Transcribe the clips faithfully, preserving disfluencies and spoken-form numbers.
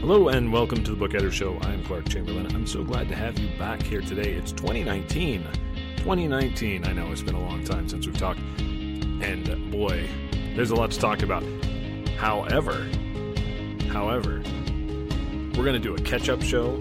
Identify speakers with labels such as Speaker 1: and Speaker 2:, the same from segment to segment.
Speaker 1: Hello and welcome to the Book Editor Show. I'm Clark Chamberlain. I'm so glad to have you back here today. It's twenty nineteen. twenty nineteen. I know it's been a long time since we've talked. And boy, there's a lot to talk about. However, however, we're going to do a catch-up show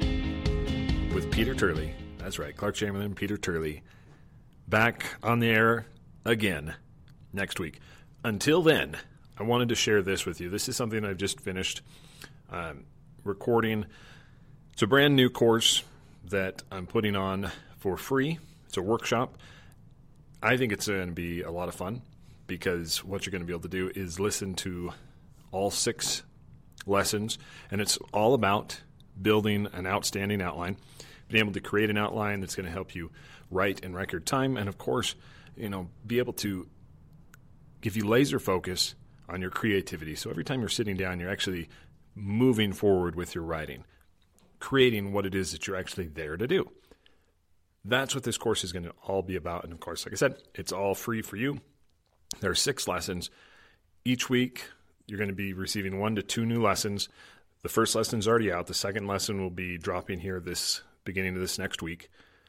Speaker 1: with Peter Turley. That's right, Clark Chamberlain, Peter Turley, back on the air again next week. Until then, I wanted to share this with you. This is something I've just finished um, recording. It's a brand new course that I'm putting on for free. It's a workshop. I think it's going to be a lot of fun because what you're going to be able to do is listen to all six lessons, and it's all about building an outstanding outline, being able to create an outline that's going to help you write in record time, and of course, you know, be able to give you laser focus on your creativity. So every time you're sitting down, you're actually moving forward with your writing, creating what it is that you're actually there to do. That's what this course is going to all be about. And of course, like I said, it's all free for you. There are six lessons. Each week, you're going to be receiving one to two new lessons. The first lesson's already out. The second lesson will be dropping here this beginning of this next week.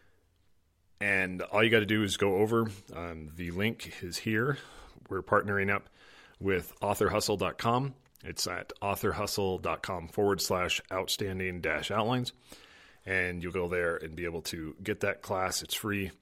Speaker 1: And all you got to do is go over. Um, the link is here. We're partnering up with author hustle dot com. It's at author hustle dot com forward slash outstanding dash outlines. And you'll go there and be able to get that class. It's free.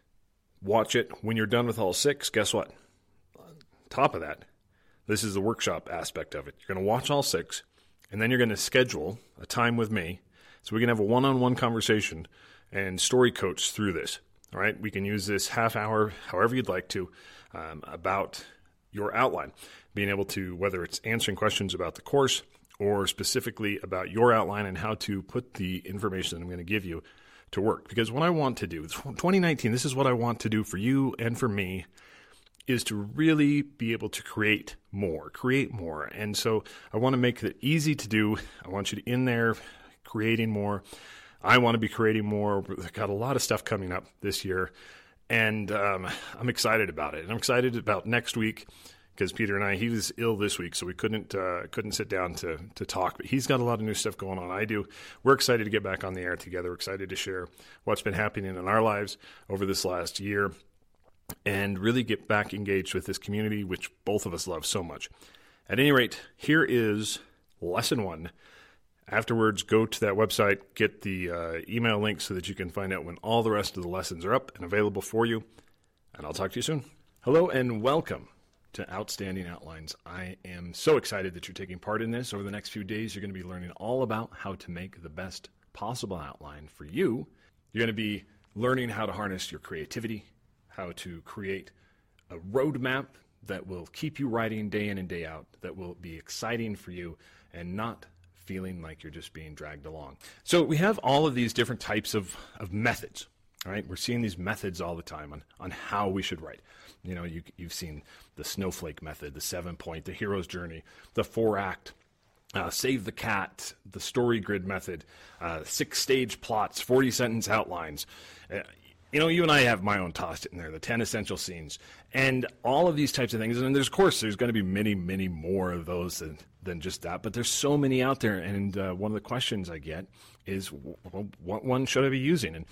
Speaker 1: Watch it. When you're done with all six, guess what? On top of that, this is the workshop aspect of it. You're going to watch all six, and then you're going to schedule a time with me. So we can have a one-on-one conversation and story coach through this. All right? We can use this half hour, however you'd like to, um, about your outline. Being able to, whether it's answering questions about the course or specifically about your outline and how to put the information that I'm going to give you to work. Because what I want to do, twenty nineteen, this is what I want to do for you and for me, is to really be able to create more, create more. And so I want to make it easy to do. I want you to in there creating more. I want to be creating more. We've got a lot of stuff coming up this year, and um, I'm excited about it. And I'm excited about next week because Peter and I, he was ill this week, so we couldn't uh, couldn't sit down to to talk. But he's got a lot of new stuff going on. I do. We're excited to get back on the air together. We're excied to share what's been happening in our lives over this last year and really get back engaged with this community, which both of us love so much. At any rate, here is lesson one. Afterwards, go to that website, get the uh, email link so that you can find out when all the rest of the lessons are up and available for you. And I'll talk to you soon. Hello and welcome to Outstanding Outlines. I am so excited that you're taking part in this. Over the next few days, you're going to be learning all about how to make the best possible outline for you. You're going to be learning how to harness your creativity, how to create a roadmap that will keep you writing day in and day out, that will be exciting for you and not feeling like you're just being dragged along. So we have all of these different types of, of methods, all right? We're seeing these methods all the time on, on how we should write. You know, you, you've seen the snowflake method, the seven-point, the hero's journey, the four-act, uh, save the cat, the story grid method, uh, six-stage plots, forty-sentence outlines. Uh, you know, you and I have my own tossed in there, the ten essential scenes, and all of these types of things. And there's, of course, there's going to be many, many more of those than, than just that. But there's so many out there. And uh, one of the questions I get is, well, what one should I be using? And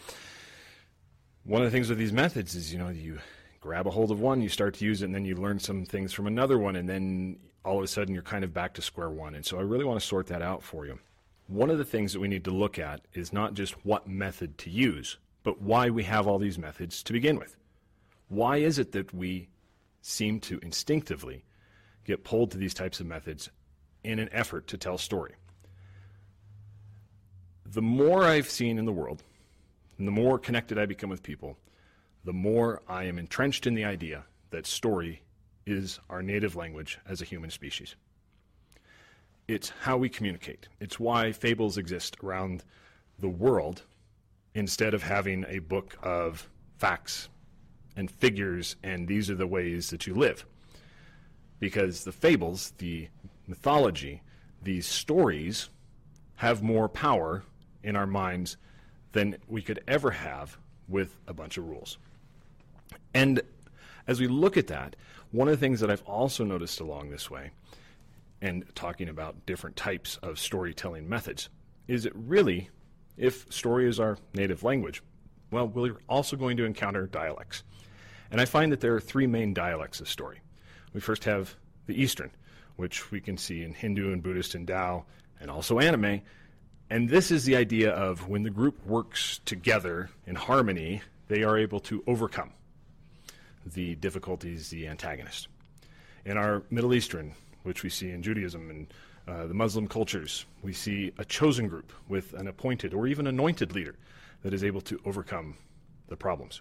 Speaker 1: one of the things with these methods is, you know, you grab a hold of one, you start to use it, and then you learn some things from another one, and then all of a sudden you're kind of back to square one. And so I really want to sort that out for you. One of the things that we need to look at is not just what method to use, but why we have all these methods to begin with. Why is it that we seem to instinctively get pulled to these types of methods in an effort to tell story? The more I've seen in the world, and the more connected I become with people, the more I am entrenched in the idea that story is our native language as a human species. It's how we communicate. It's why fables exist around the world instead of having a book of facts and figures and these are the ways that you live. Because the fables, the mythology, these stories have more power in our minds than we could ever have with a bunch of rules. And as we look at that, one of the things that I've also noticed along this way and talking about different types of storytelling methods. Is it really, if story is our native language, well, we're also going to encounter dialects. And I find that there are three main dialects of story. We first have the Eastern, which we can see in Hindu and Buddhist and Tao, and also anime. And this is the idea of when the group works together in harmony, they are able to overcome the difficulties, the antagonist. In our Middle Eastern, which we see in Judaism and uh, the Muslim cultures, we see a chosen group with an appointed or even anointed leader that is able to overcome the problems.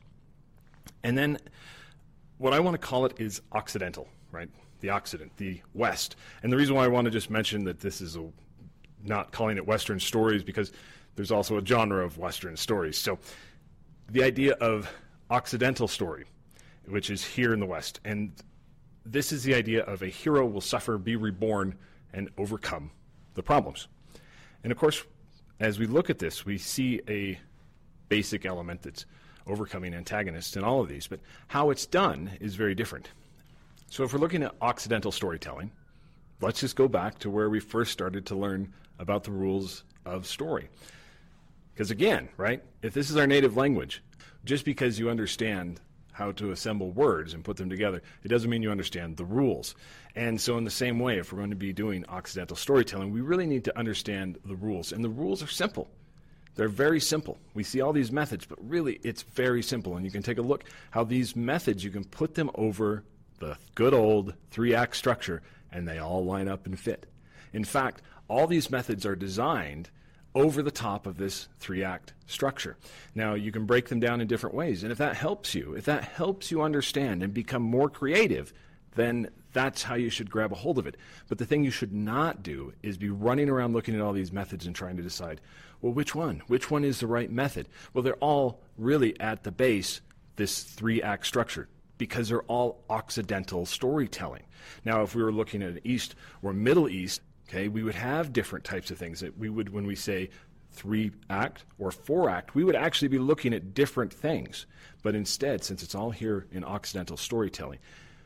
Speaker 1: And then what I want to call it is Occidental, right? The Occident, the West. And the reason why I want to just mention that this is a, not calling it Western stories, because there's also a genre of Western stories. So the idea of Occidental story, which is here in the West, and this is the idea of a hero will suffer, be reborn, and overcome the problems. And of course, as we look at this, we see a basic element that's overcoming antagonists in all of these, but how it's done is very different. So if we're looking at Occidental storytelling, let's just go back to where we first started to learn about the rules of story. Because again, right, if this is our native language, just because you understand how to assemble words and put them together, it doesn't mean you understand the rules. And so in the same way, if we're going to be doing Occidental storytelling, we really need to understand the rules. And the rules are simple. They're very simple. We see all these methods, but really it's very simple. And you can take a look how these methods, you can put them over the good old three-act structure, and they all line up and fit. In fact, all these methods are designed over the top of this three-act structure. Now, you can break them down in different ways, and if that helps you, if that helps you understand and become more creative, then that's how you should grab a hold of it. But the thing you should not do is be running around looking at all these methods and trying to decide, well, which one? Which one is the right method? Well, they're all really at the base, this three-act structure, because they're all Occidental storytelling. Now, if we were looking at East or Middle East, okay, we would have different types of things that we would, when we say three-act or four-act, we would actually be looking at different things. But instead, since it's all here in Occidental storytelling,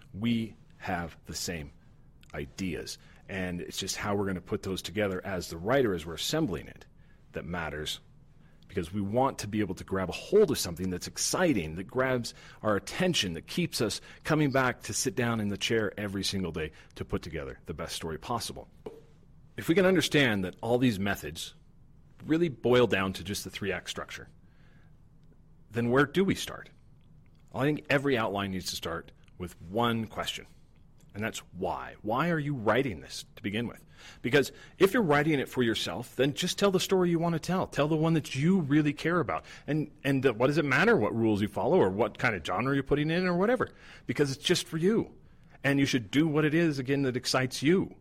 Speaker 1: we have the same ideas. And it's just how we're going to put those together as the writer, as we're assembling it, that matters. Because we want to be able to grab a hold of something that's exciting, that grabs our attention, that keeps us coming back to sit down in the chair every single day to put together the best story possible. If we can understand that all these methods really boil down to just the three-act structure, then where do we start? Well, I think every outline needs to start with one question, and that's why. Why are you writing this to begin with? Because if you're writing it for yourself, then just tell the story you want to tell. Tell the one that you really care about. And and uh, what does it matter what rules you follow or what kind of genre you're putting in or whatever? Because it's just for you. And you should do what it is, again, that excites you.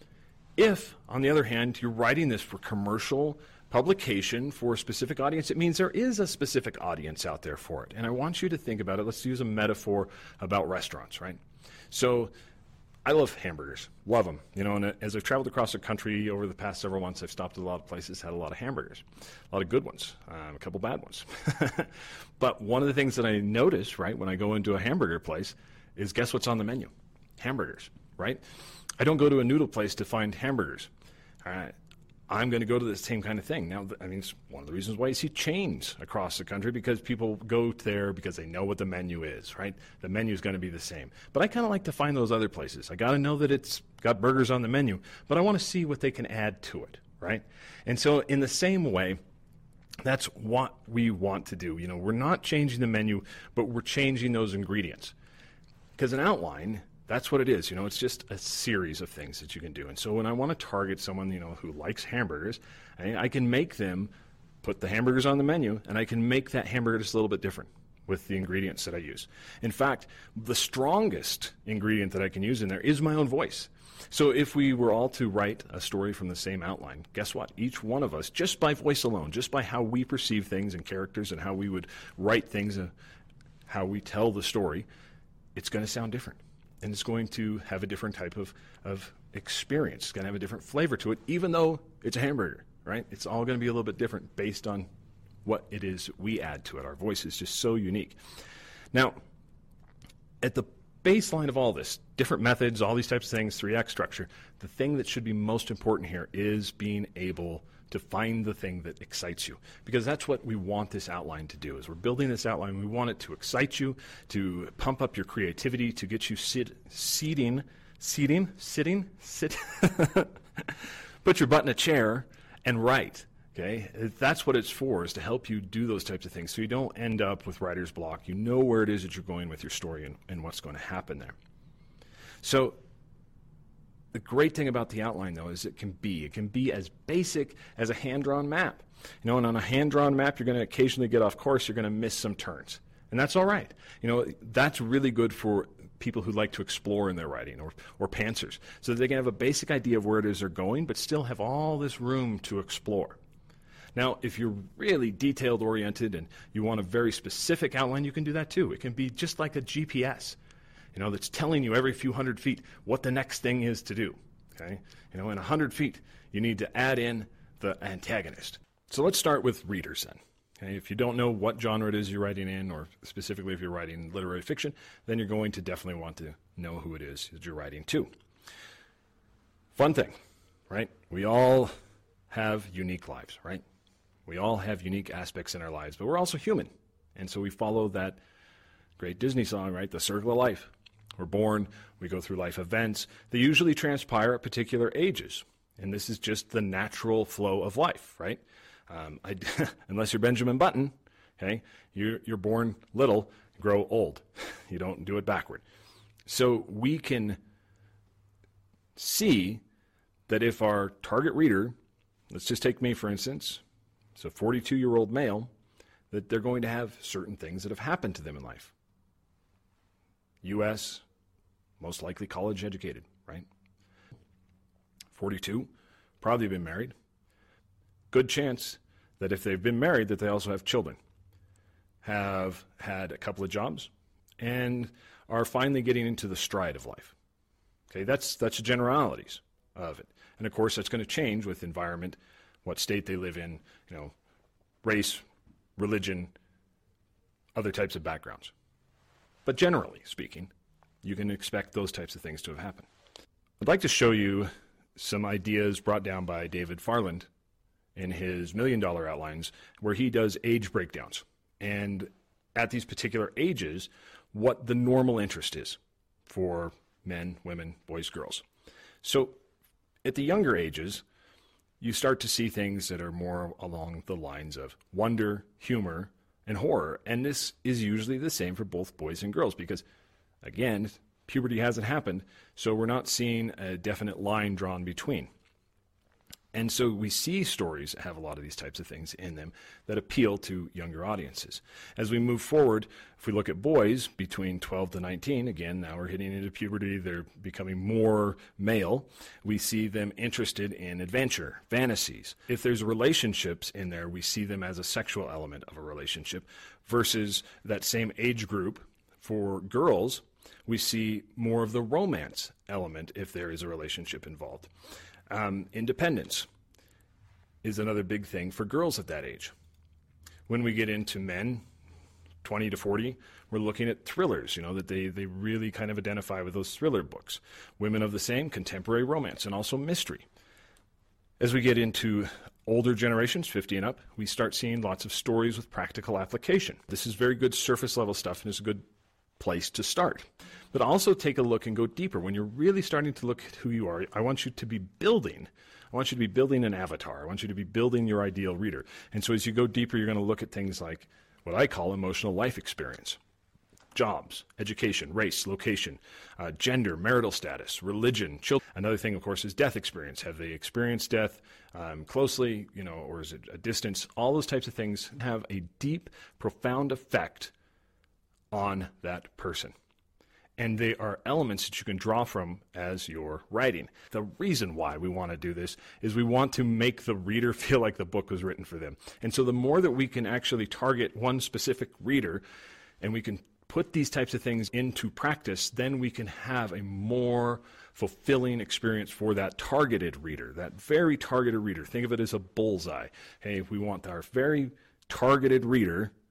Speaker 1: If, on the other hand, you're writing this for commercial publication for a specific audience, it means there is a specific audience out there for it. And I want you to think about it. Let's use a metaphor about restaurants, right? So I love hamburgers, love them. You know, and as I've traveled across the country over the past several months, I've stopped at a lot of places, had a lot of hamburgers, a lot of good ones, um, a couple bad ones. But one of the things that I notice, right, when I go into a hamburger place is guess what's on the menu? Hamburgers, right? I don't go to a noodle place to find hamburgers. All right. I'm going to go to the same kind of thing. Now, I mean, it's one of the reasons why you see chains across the country, because people go there because they know what the menu is, right? The menu is going to be the same. But I kind of like to find those other places. I got to know that it's got burgers on the menu, but I want to see what they can add to it, right? And so in the same way, that's what we want to do. You know, we're not changing the menu, but we're changing those ingredients. Because an outline, that's what it is. You know, it's just a series of things that you can do. And so when I want to target someone, you know, who likes hamburgers, I, I can make them put the hamburgers on the menu, and I can make that hamburger just a little bit different with the ingredients that I use. In fact, the strongest ingredient that I can use in there is my own voice. So if we were all to write a story from the same outline, guess what? Each one of us, just by voice alone, just by how we perceive things and characters and how we would write things, uh, how we tell the story, it's going to sound different. And it's going to have a different type of, of experience. It's going to have a different flavor to it, even though it's a hamburger, right? It's all going to be a little bit different based on what it is we add to it. Our voice is just so unique. Now, at the baseline of all this, different methods, all these types of things, three act structure, the thing that should be most important here is being able to find the thing that excites you. Because that's what we want this outline to do. As we're building this outline, we want it to excite you, to pump up your creativity, to get you sit, seating, seating, sitting, sit, put your butt in a chair and write. Okay, that's what it's for, is to help you do those types of things so you don't end up with writer's block. You know where it is that you're going with your story and, and what's going to happen there. So the great thing about the outline, though, is it can be. It can be as basic as a hand-drawn map. You know, and on a hand-drawn map, you're going to occasionally get off course. You're going to miss some turns. And that's all right. You know, that's really good for people who like to explore in their writing, or, or pantsers, so that they can have a basic idea of where it is they're going, but still have all this room to explore. Now, if you're really detailed-oriented and you want a very specific outline, you can do that too. It can be just like a G P S, you know, that's telling you every few hundred feet what the next thing is to do. Okay, you know, in a hundred feet, you need to add in the antagonist. So let's start with readers then. Okay, if you don't know what genre it is you're writing in, or specifically if you're writing literary fiction, then you're going to definitely want to know who it is that you're writing to. Fun thing, right? We all have unique lives, right? We all have unique aspects in our lives, but we're also human. And so we follow that great Disney song, right? The circle of life. We're born, we go through life events. They usually transpire at particular ages. And this is just the natural flow of life, right? Um, I, unless you're Benjamin Button, okay, you're, you're born little, grow old. You don't do it backward. So we can see that if our target reader, let's just take me for instance, it's a forty-two-year-old male, that they're going to have certain things that have happened to them in life. U S, most likely college educated, right? forty-two, probably been married. Good chance that if they've been married, that they also have children, have had a couple of jobs, and are finally getting into the stride of life. Okay, that's that's the generalities of it. And of course, that's going to change with environment, what state they live in, you know, race, religion, other types of backgrounds. But generally speaking, you can expect those types of things to have happened. I'd like to show you some ideas brought down by David Farland in his Million Dollar Outlines, where he does age breakdowns. And at these particular ages, what the normal interest is for men, women, boys, girls. So at the younger ages, you start to see things that are more along the lines of wonder, humor, and horror. And this is usually the same for both boys and girls because, again, puberty hasn't happened, so we're not seeing a definite line drawn between. And so we see stories that have a lot of these types of things in them that appeal to younger audiences. As we move forward, if we look at boys between twelve to nineteen, again, now we're hitting into puberty, they're becoming more male, we see them interested in adventure, fantasies. If there's relationships in there, we see them as a sexual element of a relationship, versus that same age group for girls, we see more of the romance element if there is a relationship involved. Um, independence is another big thing for girls at that age. When we get into men, twenty to forty, we're looking at thrillers, you know, that they, they really kind of identify with those thriller books. Women of the same, contemporary romance, and also mystery. As we get into older generations, fifty and up, we start seeing lots of stories with practical application. This is very good surface level stuff, and it's a good place to start. But also take a look and go deeper. When you're really starting to look at who you are, I want you to be building. I want you to be building an avatar. I want you to be building your ideal reader. And so as you go deeper, you're going to look at things like what I call emotional life experience. Jobs, education, race, location, uh, gender, marital status, religion, children. Another thing, of course, is death experience. Have they experienced death um, closely, you know, or is it a distance? All those types of things have a deep, profound effect on that person. And they are elements that you can draw from as you're writing. The reason why we want to do this is we want to make the reader feel like the book was written for them. And so the more that we can actually target one specific reader and we can put these types of things into practice, then we can have a more fulfilling experience for that targeted reader, that very targeted reader. Think of it as a bullseye. Hey, we want our very targeted reader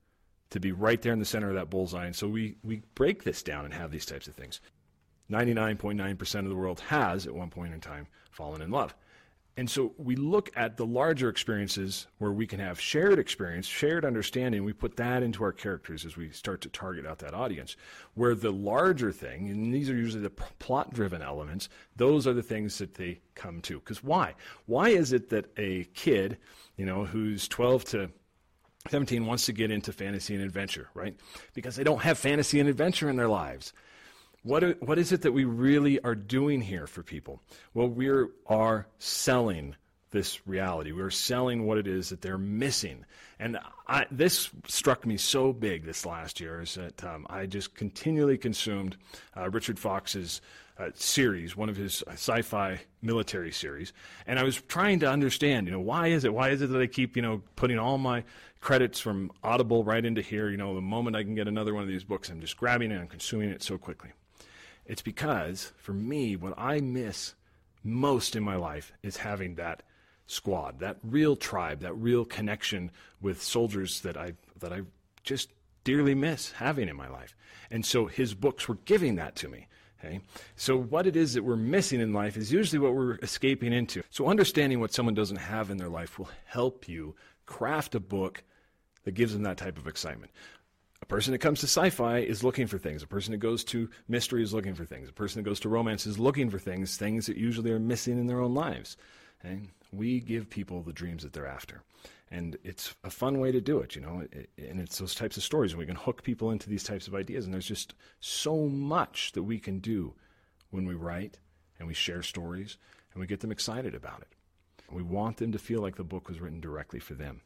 Speaker 1: to be right there in the center of that bullseye. And so we, we break this down and have these types of things. ninety-nine point nine percent of the world has, at one point in time, fallen in love. And so we look at the larger experiences where we can have shared experience, shared understanding. We put that into our characters as we start to target out that audience. Where the larger thing, and these are usually the plot-driven elements, those are the things that they come to. Because why? Why is it that a kid, you know, who's twelve to seventeen wants to get into fantasy and adventure, right? Because they don't have fantasy and adventure in their lives. What are, what is it that we really are doing here for people? Well, we are selling this reality. We're selling what it is that they're missing. And I, this struck me so big this last year is that um, I just continually consumed uh, Richard Fox's uh, series, one of his sci-fi military series. And I was trying to understand, you know, why is it? Why is it that I keep, you know, putting all my credits from Audible right into here? You know, the moment I can get another one of these books, I'm just grabbing it and consuming it so quickly. It's because, for me, what I miss most in my life is having that squad, that real tribe, that real connection with soldiers that I that I just dearly miss having in my life. And so his books were giving that to me. Okay? So what it is that we're missing in life is usually what we're escaping into. So understanding what someone doesn't have in their life will help you craft a book that gives them that type of excitement. A person that comes to sci-fi is looking for things. A person that goes to mystery is looking for things. A person that goes to romance is looking for things, things that usually are missing in their own lives. And we give people the dreams that they're after. And it's a fun way to do it, you know, and it's those types of stories. And we can hook people into these types of ideas. And there's just so much that we can do when we write and we share stories and we get them excited about it. We want them to feel like the book was written directly for them.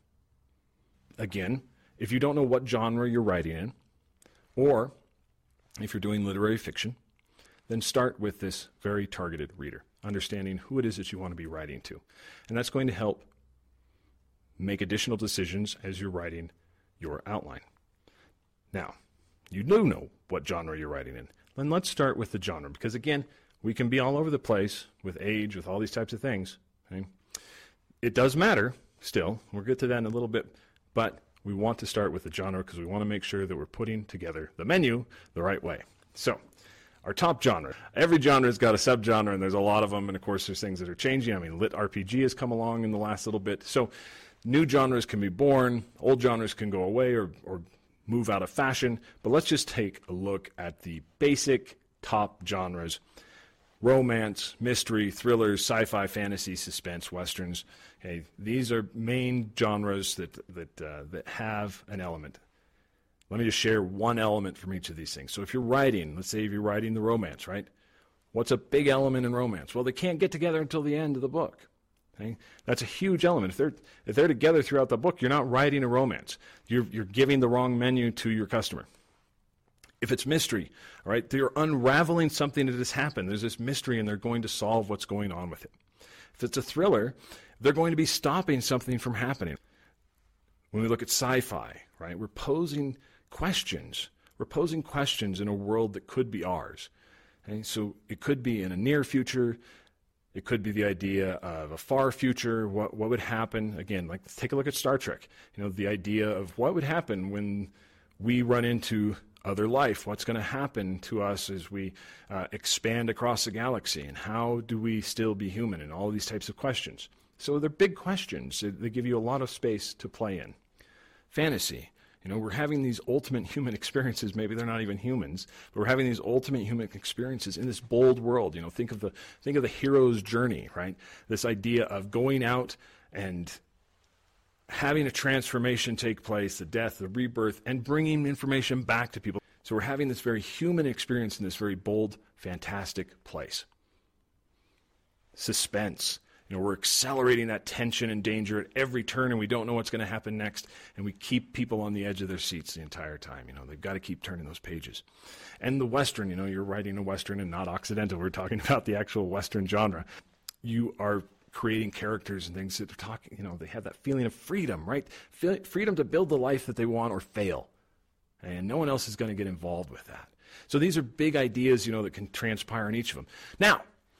Speaker 1: Again, if you don't know what genre you're writing in, or if you're doing literary fiction, then start with this very targeted reader, understanding who it is that you want to be writing to. And that's going to help make additional decisions as you're writing your outline. Now, you do know what genre you're writing in. Then let's start with the genre, because again, we can be all over the place with age, with all these types of things. Okay? It does matter still. We'll get to that in a little bit, but we want to start with the genre because we want to make sure that we're putting together the menu the right way. So, our top genre. Every genre has got a subgenre, and there's a lot of them, and of course there's things that are changing. I mean, lit R P G has come along in the last little bit. So, new genres can be born, old genres can go away or, or move out of fashion, but let's just take a look at the basic top genres. Romance, mystery, thrillers, sci-fi, fantasy, suspense, westerns. Okay, these are main genres that that uh, that have an element. Let me just share one element from each of these things. So if you're writing, let's say if you're writing the romance, right? What's a big element in romance? Well, they can't get together until the end of the book. Okay? That's a huge element. If they're if they're together throughout the book, you're not writing a romance. You're you're giving the wrong menu to your customer. If it's mystery, all right, they're unraveling something that has happened. There's this mystery, and they're going to solve what's going on with it. If it's a thriller, they're going to be stopping something from happening. When we look at sci-fi, right, we're posing questions. We're posing questions in a world that could be ours. Okay? So it could be in a near future. It could be the idea of a far future. What what would happen? Again, like take a look at Star Trek. You know, the idea of what would happen when we run into other life. What's going to happen to us as we uh, expand across the galaxy, and how do we still be human, and all these types of questions. So they're big questions. They give you a lot of space to play in. Fantasy. You know, we're having these ultimate human experiences. Maybe they're not even humans, but we're having these ultimate human experiences in this bold world. You know, think of the think of the hero's journey, right? This idea of going out and having a transformation take place, the death, the rebirth, and bringing information back to people. So we're having this very human experience in this very bold, fantastic place. Suspense. You know, we're accelerating that tension and danger at every turn, and we don't know what's going to happen next, and we keep people on the edge of their seats the entire time. You know, they've got to keep turning those pages. And the Western, you know, you're writing a Western and not Occidental. We're talking about the actual Western genre. You are creating characters and things that are talking, you know, they have that feeling of freedom, right? Freedom to build the life that they want or fail. And no one else is going to get involved with that. So these are big ideas, you know, that can transpire in each of them. Now,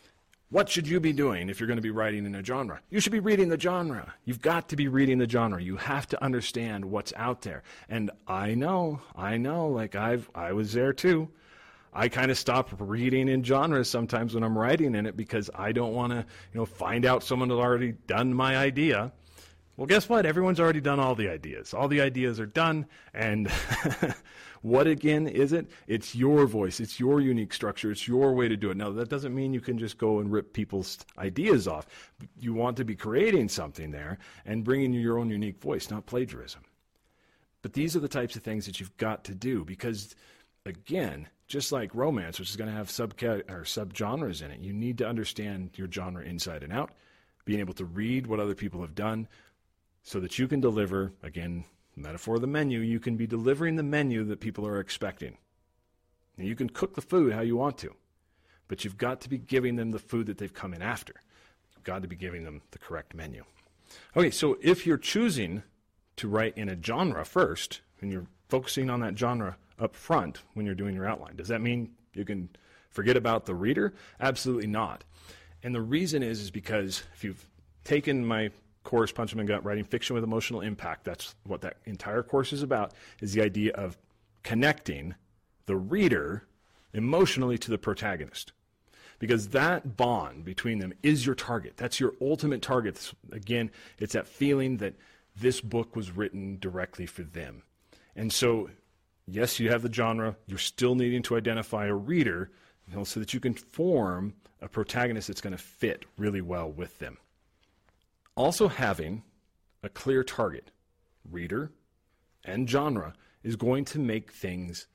Speaker 1: What should you be doing if you're going to be writing in a genre? You should be reading the genre. You've got to be reading the genre. You have to understand what's out there. And I know, I know, like I've, I was there too. I kind of stop reading in genres sometimes when I'm writing in it because I don't want to, you know, find out someone has already done my idea. Well, guess what? Everyone's already done all the ideas. All the ideas are done. And what, again, is it? It's your voice. It's your unique structure. It's your way to do it. Now, that doesn't mean you can just go and rip people's ideas off. You want to be creating something there and bringing your own unique voice, not plagiarism. But these are the types of things that you've got to do because, again, just like romance, which is going to have subcat- or subgenres in it, you need to understand your genre inside and out, being able to read what other people have done, so that you can deliver, again, metaphor of the menu, you can be delivering the menu that people are expecting. Now, you can cook the food how you want to, but you've got to be giving them the food that they've come in after. You've got to be giving them the correct menu. Okay, so if you're choosing to write in a genre first, and you're focusing on that genre up front when you're doing your outline, does that mean you can forget about the reader? Absolutely not. And the reason is, is because if you've taken my course, Punch 'em in Gut, Writing Fiction with Emotional Impact, that's what that entire course is about, is the idea of connecting the reader emotionally to the protagonist. Because that bond between them is your target. That's your ultimate target. Again, it's that feeling that this book was written directly for them. And so, yes, you have the genre. You're still needing to identify a reader, you know, so that you can form a protagonist that's going to fit really well with them. Also having a clear target, reader and genre, is going to make things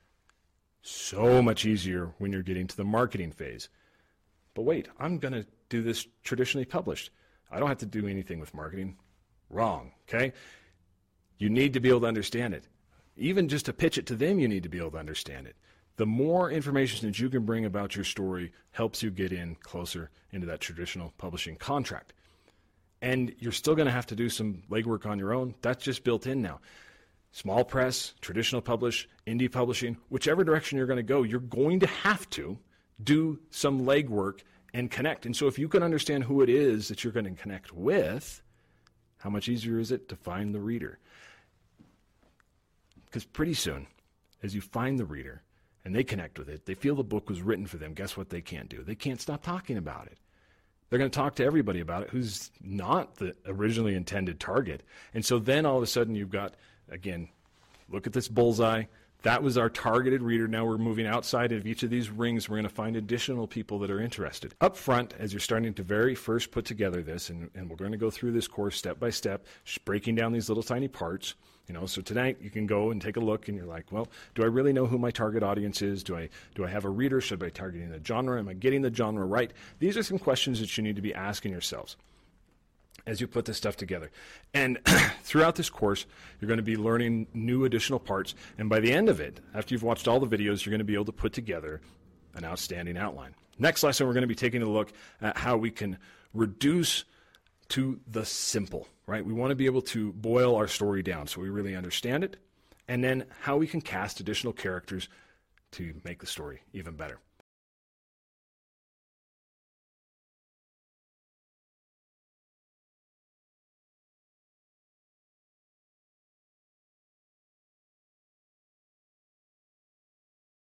Speaker 1: so much easier when you're getting to the marketing phase. But wait, I'm going to do this traditionally published. I don't have to do anything with marketing. Wrong, okay? You need to be able to understand it. Even just to pitch it to them, you need to be able to understand it. The more information that you can bring about your story helps you get in closer into that traditional publishing contract. And you're still going to have to do some legwork on your own. That's just built in now. Small press, traditional publish, indie publishing, whichever direction you're going to go, you're going to have to do some legwork and connect. And so if you can understand who it is that you're going to connect with, how much easier is it to find the reader? Because pretty soon, as you find the reader and they connect with it, they feel the book was written for them, guess what they can't do? They can't stop talking about it. They're going to talk to everybody about it who's not the originally intended target. And so then all of a sudden you've got, again, look at this bullseye. That was our targeted reader. Now we're moving outside of each of these rings. We're going to find additional people that are interested. Up front, as you're starting to very first put together this, and, and we're going to go through this course step by step, just breaking down these little tiny parts. You know, so tonight you can go and take a look and you're like, well, do I really know who my target audience is? Do I do I have a reader? Should I be targeting the genre? Am I getting the genre right? These are some questions that you need to be asking yourselves as you put this stuff together. And throughout this course, you're going to be learning new additional parts. And by the end of it, after you've watched all the videos, you're going to be able to put together an outstanding outline. Next lesson, we're going to be taking a look at how we can reduce to the simple, right? We want to be able to boil our story down so we really understand it, and then how we can cast additional characters to make the story even better.